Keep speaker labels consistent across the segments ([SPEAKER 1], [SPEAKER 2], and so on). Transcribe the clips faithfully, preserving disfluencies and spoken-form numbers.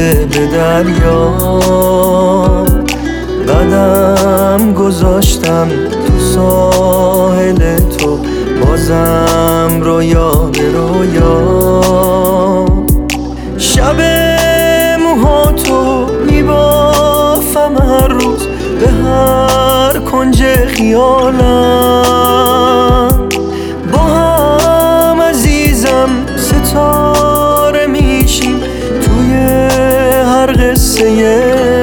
[SPEAKER 1] شده به دریا. قدم گذاشتم تو ساحل تو، بازم رویا به رویا. شب موهاتو میبافم هر روز به هر کنج خیالم. با هم عزیزم ستاره میشیم توی هر قصه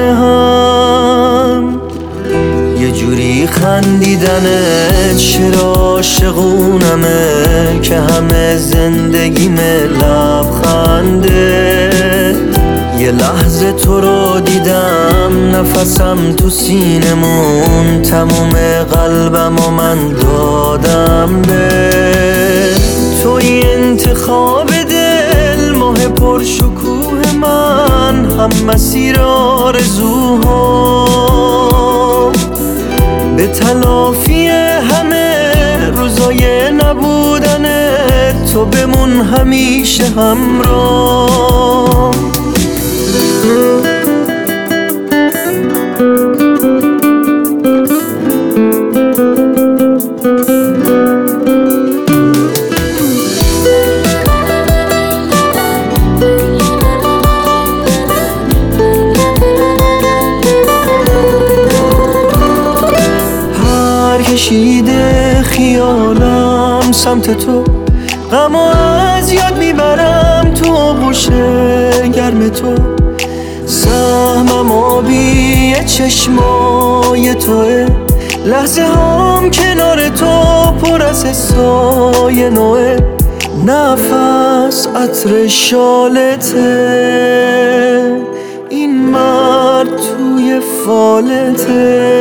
[SPEAKER 1] هم. یه جوری خندیدنت شعر عاشقونمه که همه زندگیمه لبخنده. یه لحظه تو رو دیدم نفسم تو سینمون، تموم قلبم و من دادم به توی انتخاب دل. ماه پرشکوه من، هم مسیر آرزوها، به تلافی همه روزای نبودن تو بمون همیشه همراه. کشیده خیالم سمت تو، غمو از یاد میبرم تو آغوش گرم تو. سهمم آبی چشمای توه، لحظه هم کنار تو پر از حسای نوه. نفس عطر شالته، این مرد توی فالته.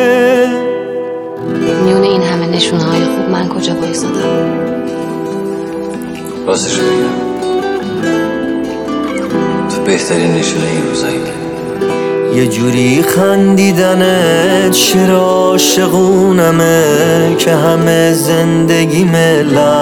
[SPEAKER 2] میونه این همه نشونه های خوب من کجا بایستادم؟
[SPEAKER 3] راستش بگم تو بهترین نشونه این روزایی.
[SPEAKER 1] یه جوری خندیدنت شعر عاشقونمه که همه زندگیمه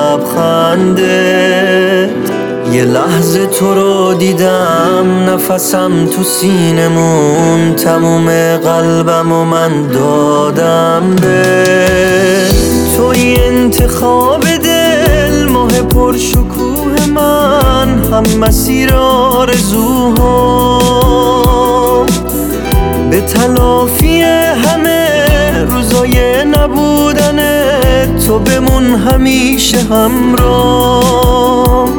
[SPEAKER 1] لبخنده. یه لحظه تو رو دیدم نفسم تو سینمون، تموم قلبم و من دادم به توی انتخاب دل. ماه پرشکوه من، هم مسیر آرزوها، به تلافی همه روزای نبودن تو بمون همیشه همراه.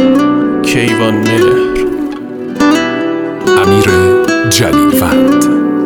[SPEAKER 4] کیوان مهر، امیر جلیل وند.